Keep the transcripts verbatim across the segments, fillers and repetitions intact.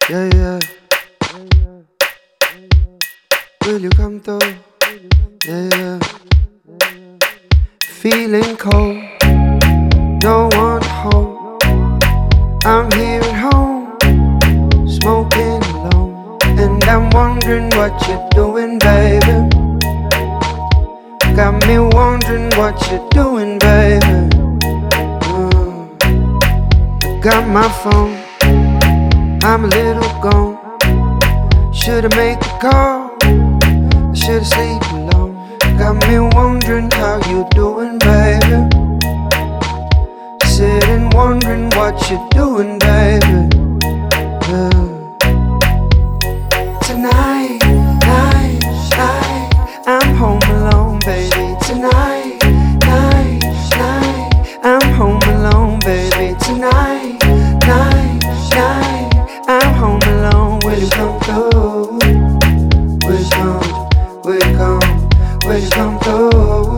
Yeah, yeah. Will you come through? Yeah, yeah. Feeling cold, no one home. I'm here at home, smoking alone, and I'm wondering what you're doing, baby. Got me wondering what you're doing, baby. Mm. Got my phone, I'm a little gone. Should've made the call, I should've sleep alone. Got me wondering how you doing, baby. Sitting wondering what you're doing, baby. Yeah. Tonight, night, night, I'm home alone, baby. Tonight, night, night, I'm home alone, baby. Tonight, night, night, I'm home alone. Will you come through? Will you come? Will you come? Will you come through?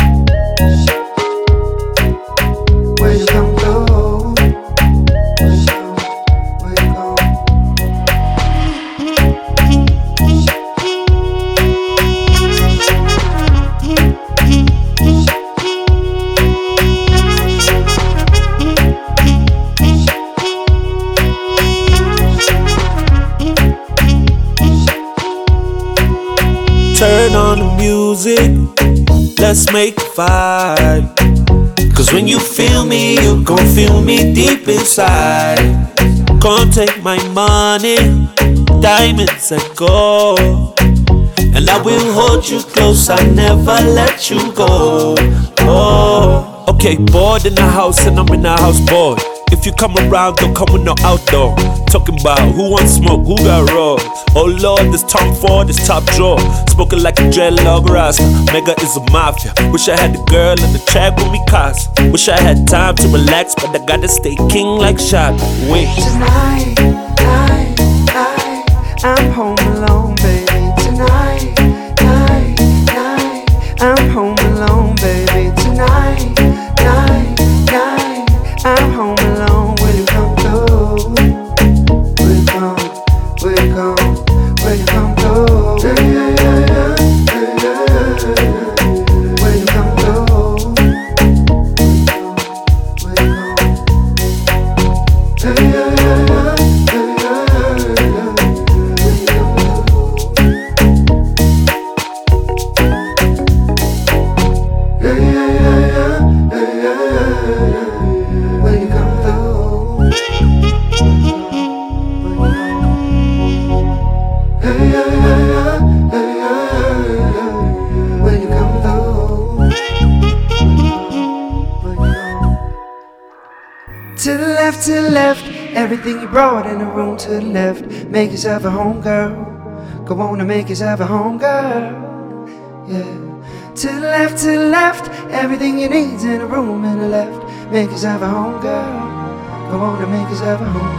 Will you come through? Will you come? Will you come? Turn on the music, let's make a vibe. Cause when you feel me, you gon' feel me deep inside. Come take my money, diamonds and gold, and I will hold you close, I never let you go. Oh, okay, bored in the house and I'm in the house bored. If you come around, don't come with no outdoor. Talking about who wants smoke, who got raw. Oh Lord, this Tom Ford, this top drawer. Smoking like a dreadlock rasta. Mega is a mafia. Wish I had the girl in the track with me cars. Wish I had time to relax, but I gotta stay king like shot. Wait. Tonight, night, night, I'm home alone, baby. Tonight, night, night, I'm home alone, baby. Tonight, night, night, I'm home alone. Will you come through? Will you come? Will you come? Will you come through? Yeah, yeah, yeah, yeah, yeah, yeah. Will you come through? Will you come? Yeah, yeah, yeah, yeah, yeah, yeah. Will you come through? Yeah, yeah, yeah, yeah, yeah, yeah. Will you come through? Yeah, yeah, yeah, yeah, yeah, yeah. Will you come through? Will you come? To the left, to the left, everything you brought in the room to the left. Make yourself a home girl. Go on and make yourself a home girl. Yeah. To the left, to the left, everything you need's in the room in the left. Make yourself a home girl. Go on and make yourself a home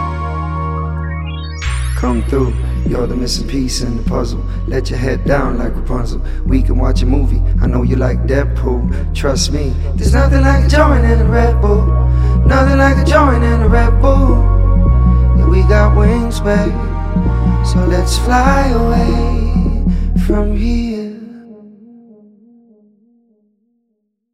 girl. Come through, you're the missing piece in the puzzle. Let your head down like Rapunzel. We can watch a movie, I know you like Deadpool. Trust me, there's nothing like a joint in a Red Bull. Nothing like a joint in a Red Bull. Yeah, we got wings, babe, so let's fly away from here.